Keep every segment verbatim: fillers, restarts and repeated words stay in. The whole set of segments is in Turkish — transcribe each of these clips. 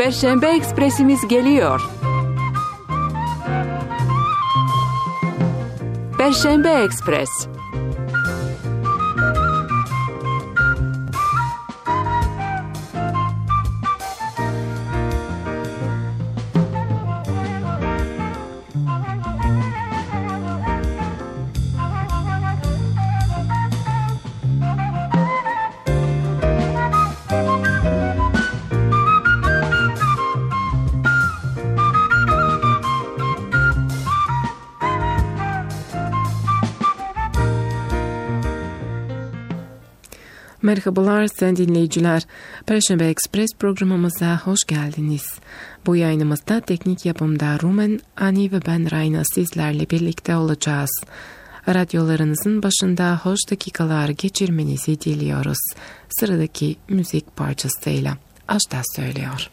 Perşembe Ekspresimiz geliyor. Perşembe Ekspres. Merhabalar sayın dinleyiciler. Perşembe Ekspres programımıza hoş geldiniz. Bu yayınımızda teknik yapımda Rumen, Ani ve ben Rayna sizlerle birlikte olacağız. Radyolarınızın başında hoş dakikalar geçirmenizi diliyoruz. Sıradaki müzik parçasıyla Ajda söylüyor.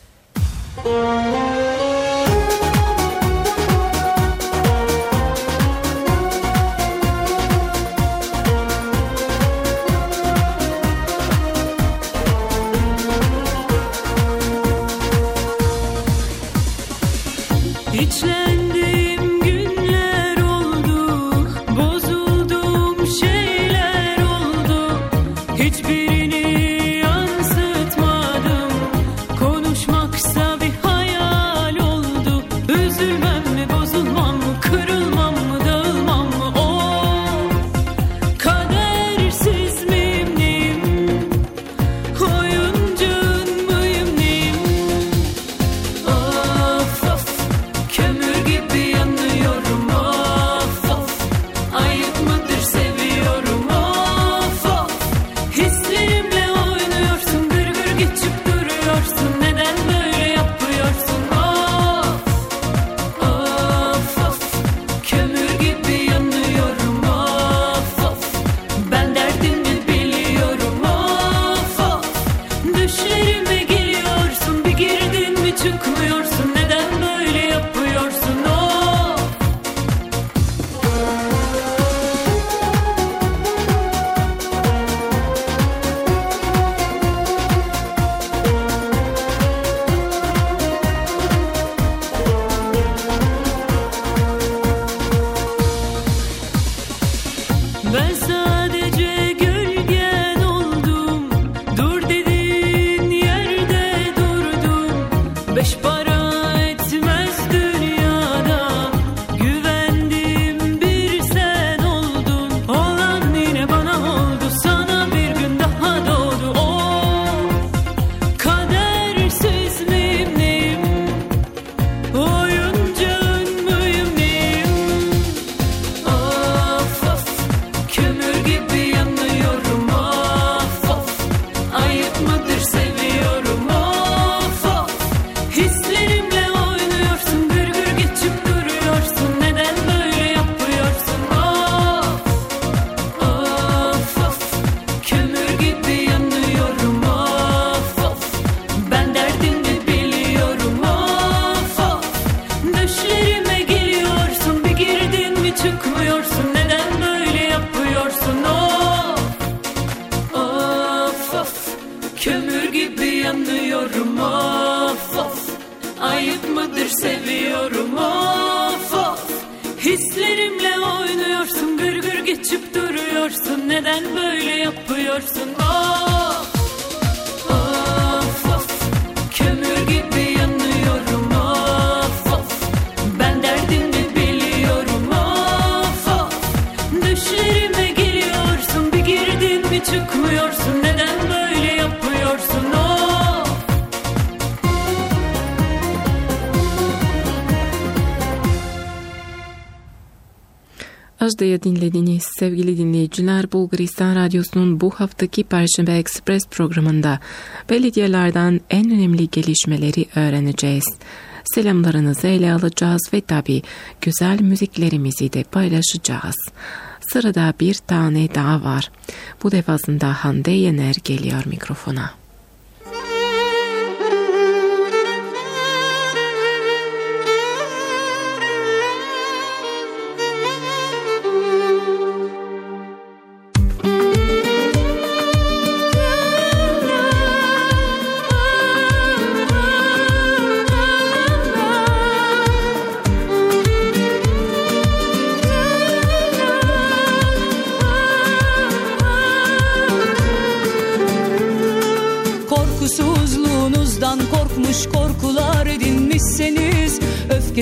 İçlendiğim günler oldu, bozulduğum şeyler oldu. Hiçbirini yansıtmadım, konuşmaksa bir hayal oldu. Üzülmem mi, bozulmam mı, kırılmam mı, dağılmam mı? Oh, kadersiz miyim neyim, oyuncağın mıyım neyim? Of of, kömür gibi yanıyorum, of of. Ayıp mıdır, seviyorum, of of. Hislerimle oynuyorsun, gır gır geçip duruyorsun. Neden böyle yapıyorsun, of of of. Kömür gibi yanıyorum, of of. Ben derdimi biliyorum, of of. Düşlerime geliyorsun, bir girdin mi çıkmıyorsun. Neden böyle yapıyorsun, of. Ben sadece gölgen oldum, dur dediğin yerde durdum. Beş para etmez dünyada, güvendiğim bir sen oldun. Olan yine bana oldu, sana bir gün daha doğdu. Oh, kadersiz miyim neyim, oyuncağın mıyım neyim? Of of, kömür gibi yanıyorum, of of. Ayıp mıdır, seviyorum, of of. Hislerimle oynuyorsun, gır gır geçip duruyorsun. Neden böyle yapıyorsun, of of of. Kömür gibi yanıyorum, of of. Ben derdimi biliyorum, of of. Düşlerime geliyorsun, bir girdin mi çıkmıyorsun. Neden böyle yapıyorsun, of of of. Kömür gibi yanıyorum, of of. Ayıp mıdır, seviyorum, of of. Hislerimle oynuyorsun, gır gır geçip duruyorsun. Neden böyle yapıyorsun, of of of. Kömür gibi yanıyorum, of of. Ben derdimi biliyorum, of of. Düşlerime geliyorsun, bir girdin mi çıkmıyorsun. Neden böyle yapıyorsun, of. Ajda'yı dinlediniz sevgili dinleyiciler. Bulgaristan Radyosu'nun bu haftaki Perşembe Ekspres programında belediyelerden en önemli gelişmeleri öğreneceğiz. Selamlarınızı ele alacağız ve tabii güzel müziklerimizi de paylaşacağız. Sırada bir tane daha var. Bu defasında Hande Yener geliyor mikrofona. Oh,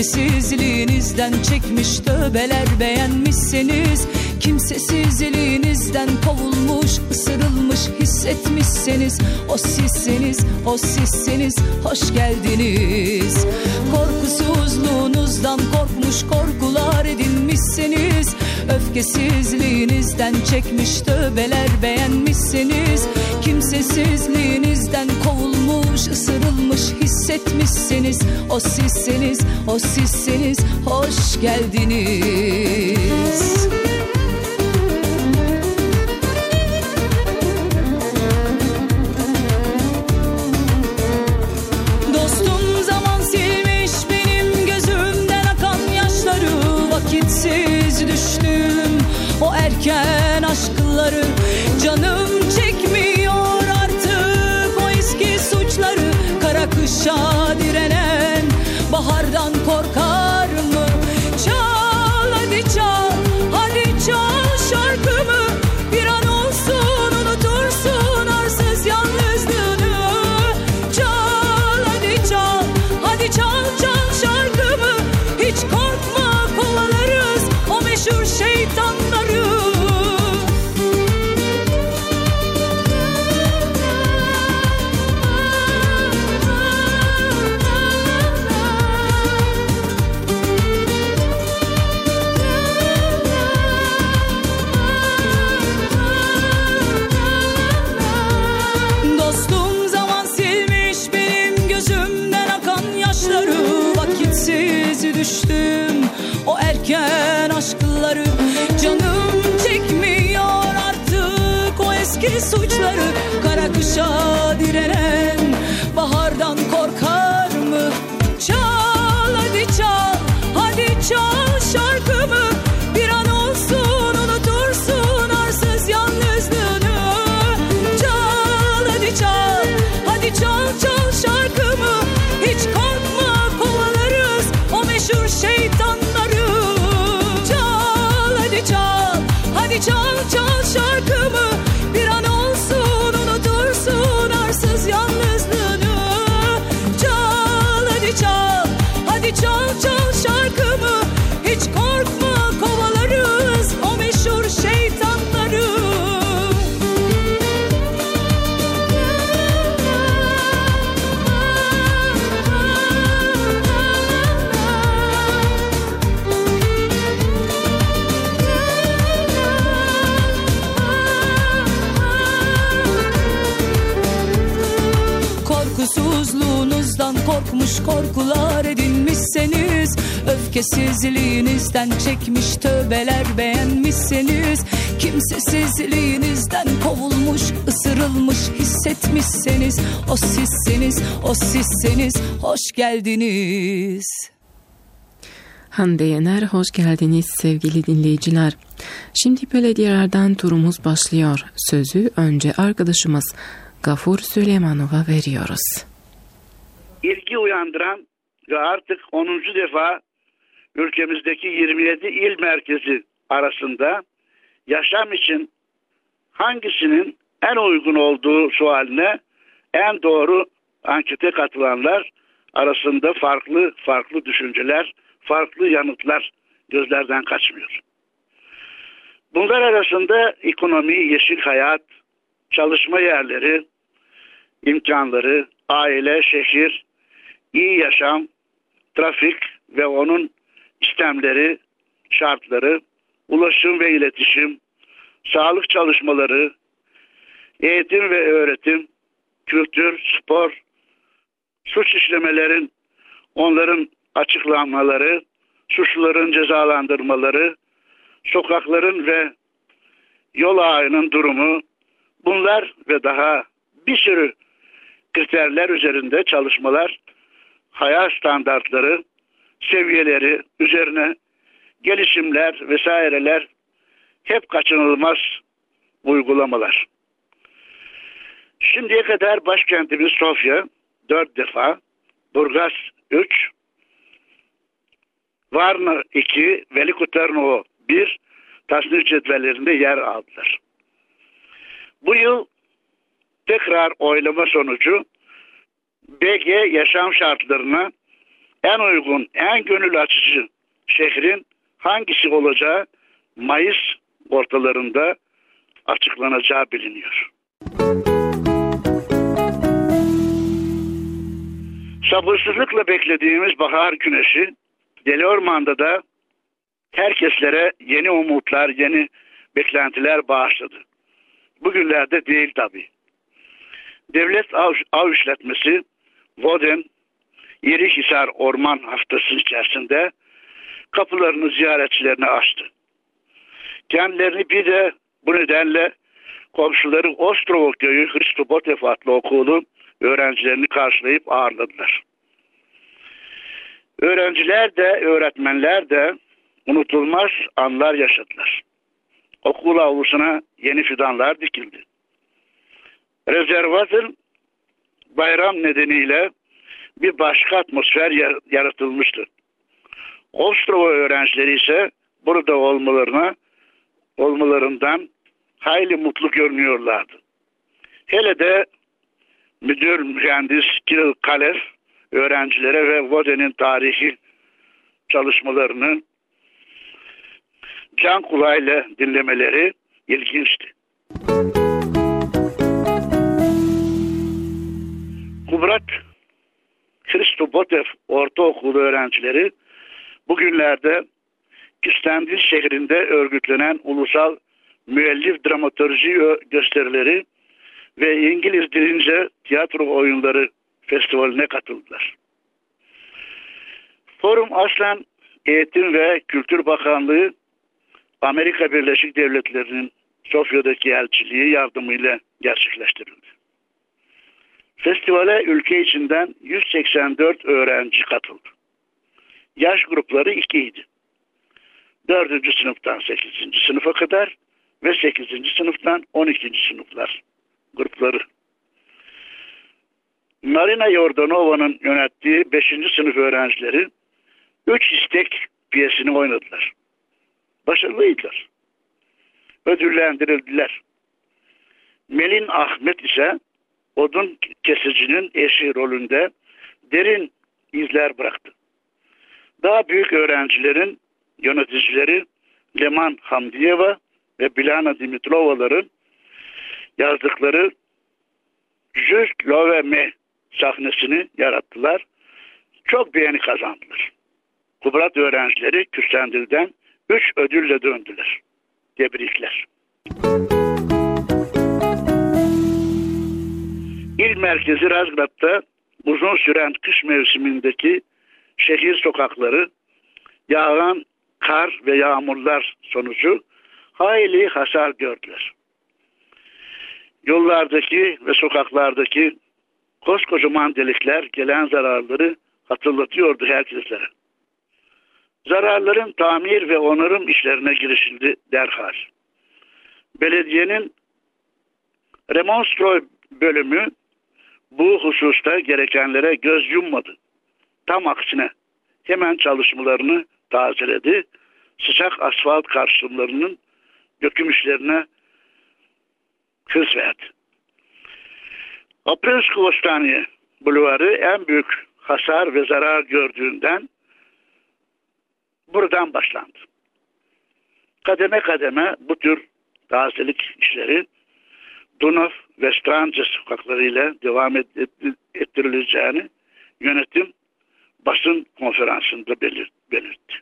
Öfkesizliğinizden çekmiş tövbeler beğenmişseniz, kimsesizliğinizden kovulmuş, ısırılmış hissetmişseniz, o sizseniz, o sizseniz hoş geldiniz. Korkusuzluğunuzdan korkmuş, korkular edinmişseniz, öfkesizliğinizden çekmiş tövbeler beğenmişseniz, kimsesizliğinizden kovulmuş, ısırılmış hissetmişseniz, o sizseniz, o sizseniz hoş geldiniz. Dostum zaman silmiş benim gözümden akan yaşları, vakitsiz düştüm o erken aşkları. Canım çekmiyor artık o eski suçları, kara kışa direnen bahardan korkar mı? Çal hadi çal, hadi çal şarkımı, bir an olsun unutursun arsız yalnızlığını. Çal hadi çal, hadi çal çal şarkımı, hiç korkma kovalarız o meşhur şeytanları. Dostum zaman silmiş benim gözümden akan yaşları, vakitsiz düştüm o erken aşkları. Canım çekmiyor artık o eski suçları, kara kışa direnen bahardan korkar mı? Çal hadi çal, hadi çal şarkımı, bir an olsun unutursun arsız yalnızlığını. Çal hadi çal, hadi çal çal şarkımı, hiç korkma kovalarız o meşhur şeytanları. Çal hadi çal, hadi çal çal şarkımı, bir an olsun unutursun arsız yalnızlığını. Çal hadi çal, hadi çal çal şarkımı, hiç korkma kovalarız o meşhur şeytanları. Korkusuzluğunuzdan korkmuş, korkular edinmişseniz, öfkesizliğinizden çekmiş tövbeler beğenmişseniz, kimsesizliğinizden kovulmuş, ısırılmış hissetmişseniz, o sizseniz, o sizseniz hoş geldiniz. Hande Yener, hoş geldiniz sevgili dinleyiciler. Şimdi belediyelerden turumuz başlıyor. Sözü önce arkadaşımız Gafur Süleymanov'a veriyoruz. İlgi uyandıran ve artık onuncu defa ülkemizdeki yirmi yedi il merkezi arasında yaşam için hangisinin en uygun olduğu sualine en doğru ankete katılanlar arasında farklı farklı düşünceler, farklı yanıtlar gözlerden kaçmıyor. Bunlar arasında ekonomi, yeşil hayat, çalışma yerleri, imkanları, aile, şehir, iyi yaşam, trafik ve onun istemleri, şartları, ulaşım ve iletişim, sağlık çalışmaları, eğitim ve öğretim, kültür, spor, suç işlemelerin, onların açıklanmaları, suçluların cezalandırmaları, sokakların ve yol ağının durumu, bunlar ve daha bir sürü kriterler üzerinde çalışmalar, hayat standartları, seviyeleri üzerine gelişimler vesaireler hep kaçınılmaz uygulamalar. Şimdiye kadar başkentimiz Sofya dört defa, Burgaz üç, Varna iki, Veliko Tırnavo bir tasnif cetvellerinde yer aldılar. Bu yıl tekrar oylama sonucu B G yaşam şartlarına en uygun, en gönül açıcı şehrin hangisi olacağı Mayıs ortalarında açıklanacağı biliniyor. Sabırsızlıkla beklediğimiz bahar güneşi Deli Orman'da da herkeslere yeni umutlar, yeni beklentiler bağışladı. Bugünlerde değil tabii. Devlet Av, Av İşletmesi Voden Yerihisar Orman Haftası içerisinde kapılarını ziyaretçilerine açtı. Kendilerini bir de bu nedenle komşuları Ostrovo Köyü Hristo Botev adlı okulun öğrencilerini karşılayıp ağırladılar. Öğrenciler de öğretmenler de unutulmaz anlar yaşadılar. Okul avlusuna yeni fidanlar dikildi. Rezervatın bayram nedeniyle bir başka atmosfer yaratılmıştı. Ostrova öğrencileri ise burada olmalarına olmalarından hayli mutlu görünüyorlardı. Hele de müdür mühendis Kirill Kalev öğrencilere ve Voden'in tarihi çalışmalarını can kulağıyla dinlemeleri ilginçti. Kubrat Hristo Botev Ortaokulu öğrencileri bugünlerde Küstendil şehrinde örgütlenen ulusal müellif dramaturji gösterileri ve İngiliz dilince tiyatro oyunları festivaline katıldılar. Forum aslen Eğitim ve Kültür Bakanlığı Amerika Birleşik Devletleri'nin Sofya'daki elçiliği yardımıyla gerçekleştirildi. Festivale ülke içinden yüz seksen dört öğrenci katıldı. Yaş grupları ikiydi. dördüncü sınıftan sekizinci sınıfa kadar ve sekizinci sınıftan on ikinci sınıflar grupları. Marina Yordanova'nın yönettiği beşinci sınıf öğrencileri üç istek piyesini oynadılar. Başarılıydılar. Ödüllendirildiler. Melin Ahmet ise odun kesicinin eşi rolünde derin izler bıraktı. Daha büyük öğrencilerin yöneticileri Leman Hamdiyeva ve Bilana Dimitrovaların yazdıkları Just Love Me sahnesini yarattılar. Çok beğeni kazandılar. Kubrat öğrencileri Küstendil'den üç ödülle döndüler. Tebrikler. İl merkezi Razgrad'da uzun süren kış mevsimindeki şehir sokakları yağan kar ve yağmurlar sonucu hayli hasar gördüler. Yollardaki ve sokaklardaki koskocaman delikler gelen zararları hatırlatıyordu herkeslere. Zararların tamir ve onarım işlerine girişildi derhal. Belediyenin Remonstroi bölümü bu hususta gerekenlere göz yummadı. Tam aksine hemen çalışmalarını tazeledi. Sıcak asfalt karşımlarının döküm işlerine hız verdi. Aprilskostaniye Bulvarı en büyük hasar ve zarar gördüğünden buradan başlandı. Kademe kademe bu tür tazelik işleri Dunav ve Stranca sokaklarıyla devam ettirileceğini yönetim basın konferansında belirtti.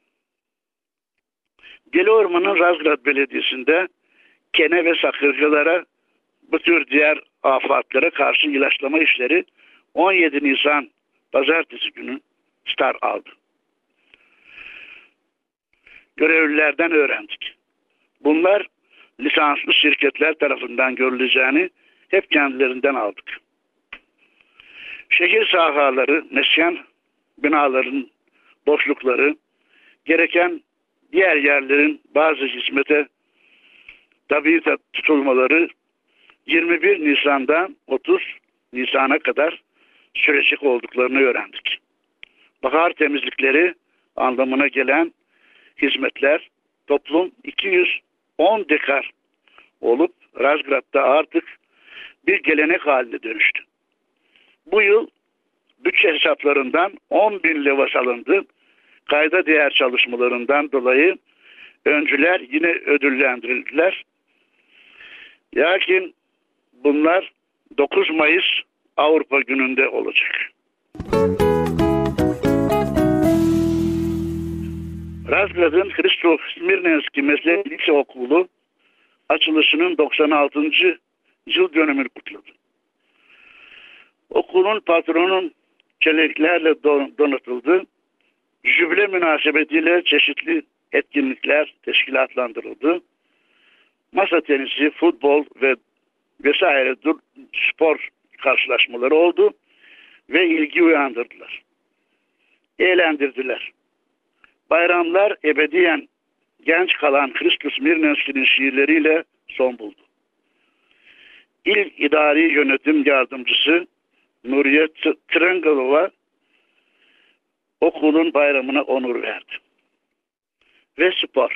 Deli Orman'ın Razgrad Belediyesi'nde kene ve sakırcılara bu tür diğer afatlara karşı ilaçlama işleri on yedi Nisan Pazartesi günü start aldı. Görevlilerden öğrendik. Bunlar lisanslı şirketler tarafından görüleceğini hep kendilerinden aldık. Şehir sahaları, mesken binaların boşlukları, gereken diğer yerlerin bazı hizmete tabi tutulmaları yirmi bir Nisan'dan otuz Nisan'a kadar sürecek olduklarını öğrendik. Bahar temizlikleri anlamına gelen hizmetler toplum iki yüz on dekar olup Razgrad'da artık bir gelenek haline dönüştü. Bu yıl bütçe hesaplarından on bin levas alındı. Kayda değer çalışmalarından dolayı öncüler yine ödüllendirildiler. Lakin bunlar dokuz Mayıs Avrupa Günü'nde olacak. Razgrad'ın Hristo Smirnenski Meslek Lise Okulu açılışının doksan altıncı yıl dönümünü kutladı. Okulun patronun çeleneklerle donatıldı. Jübile münasebetiyle çeşitli etkinlikler teşkilatlandırıldı. Masa tenisi, futbol ve vesaire spor karşılaşmaları oldu ve ilgi uyandırdılar. Eğlendirdiler. Bayramlar ebediyen genç kalan Hristos Smirnenski'nin şiirleriyle son buldu. İl İdari Yönetim Yardımcısı Nuriye Trengalova okulun bayramına onur verdi. Ve spor.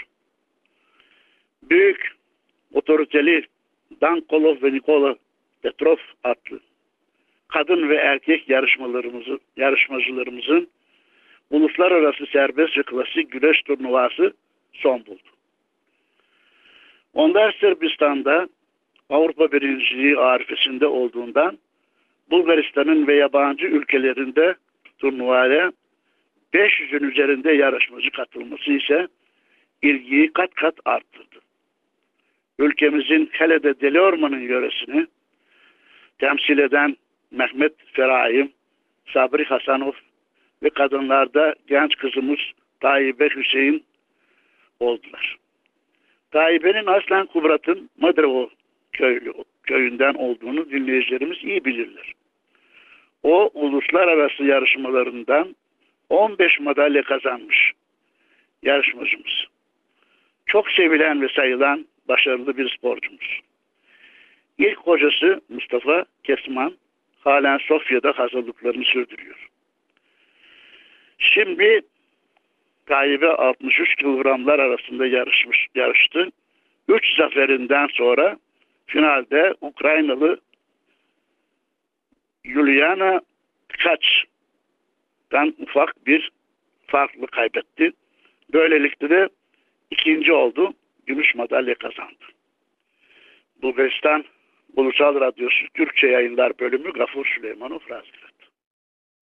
Büyük otoriteli Dankolov ve Nikola Petrov adlı kadın ve erkek yarışmalarımızı, yarışmacılarımızın uluslararası serbest ve klasik güreş turnuvası son buldu. Onlar Sırbistan'da Avrupa birinciliği arifesinde olduğundan Bulgaristan'ın ve yabancı ülkelerinde turnuvaya beş yüzün üzerinde yarışmacı katılması ise ilgiyi kat kat arttırdı. Ülkemizin hele de Deliorman'ın yöresini temsil eden Mehmet Feraim, Sabri Hasanov ve kadınlarda genç kızımız Tayibe Hüseyin oldular. Tayibe'nin aslen Kubrat'ın Madrevo köylü, köyünden olduğunu dinleyicilerimiz iyi bilirler. O uluslararası yarışmalarından on beş madalya kazanmış yarışmacımız. Çok sevilen ve sayılan başarılı bir sporcumuz. İlk hocası Mustafa Kesman halen Sofya'da hazırlıklarını sürdürüyor. Şimdi Tayibe altmış üç kilogramlar arasında yarışmış, yarıştı. üç zaferinden sonra finalde Ukraynalı Yuliana Tkaç'tan ufak bir farklı kaybetti. Böylelikle de ikinci oldu. Gümüş madalya kazandı. Bulgaristan Ulusal Radyosu Türkçe Yayınlar Bölümü Gafur Süleymanov Razgrat.